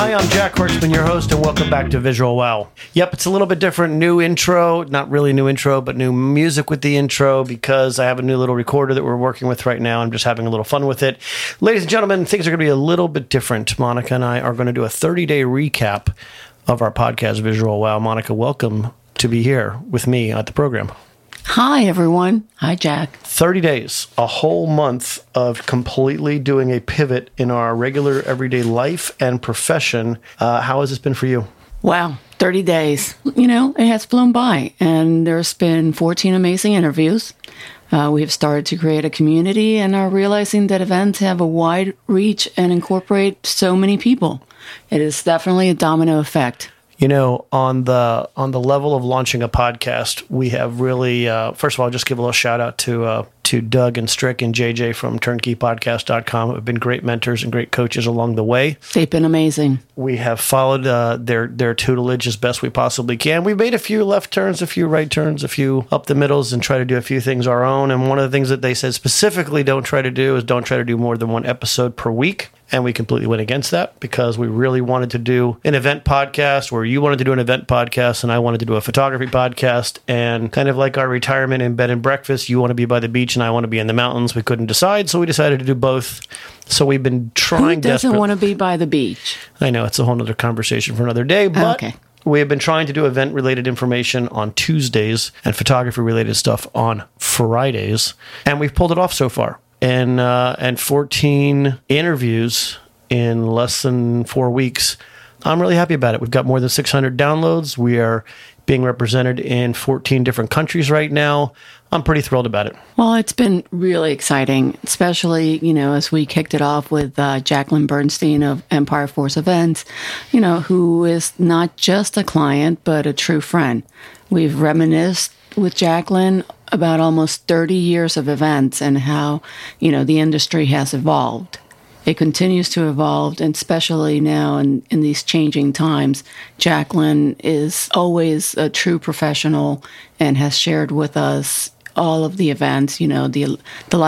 Hi, I'm Jack Hortzman, your host, and welcome back to Visual Wow. Yep, it's a little bit different. New intro, not really new intro, but new music with the intro because I have a new little recorder that we're working with right now. I'm just having a little fun with it. Ladies and gentlemen, things are going to be a little bit different. Monica and I are going to do a 30-day recap of our podcast, Visual Wow. Monica, welcome to be here with me at the program. Hi, everyone. Hi, Jack. 30 days, a whole month of completely doing a pivot in our regular everyday life and profession. How has this been for you? Wow, 30 days. You know, it has flown by, and there's been 14 amazing interviews. We have started to create a community and are realizing that events have a wide reach and incorporate so many people. It is definitely a domino effect. You know, on the level of launching a podcast, we have really, first of all, just give a little shout out to Doug and Strick and JJ from TurnKeyPodcast.com. Have been great mentors and great coaches along the way. They've been amazing. We have followed their tutelage as best we possibly can. We've made a few left turns, a few right turns, a few up the middles, and try to do a few things our own. And one of the things that they said specifically don't try to do more than one episode per week. And we completely went against that because we really wanted to do an event podcast where you wanted to do an event podcast and I wanted to do a photography podcast. And kind of like our retirement in bed and breakfast, you want to be by the beach and I want to be in the mountains. We couldn't decide, so we decided to do both. So we've been trying. Who doesn't want to be by the beach? I know, it's a whole other conversation for another day, but okay. We have been trying to do event-related information on Tuesdays and photography-related stuff on Fridays, and we've pulled it off so far. And 14 interviews in less than 4 weeks. I'm really happy about it. We've got more than 600 downloads. We are being represented in 14 different countries right now. I'm pretty thrilled about it. Well, it's been really exciting, especially, you know, as we kicked it off with Jacqueline Bernstein of Empire Force Events, you know, who is not just a client, but a true friend. We've reminisced with Jacqueline about almost 30 years of events and how, you know, the industry has evolved. It continues to evolve, and especially now in these changing times, Jacqueline is always a true professional and has shared with us all of the events, you know, the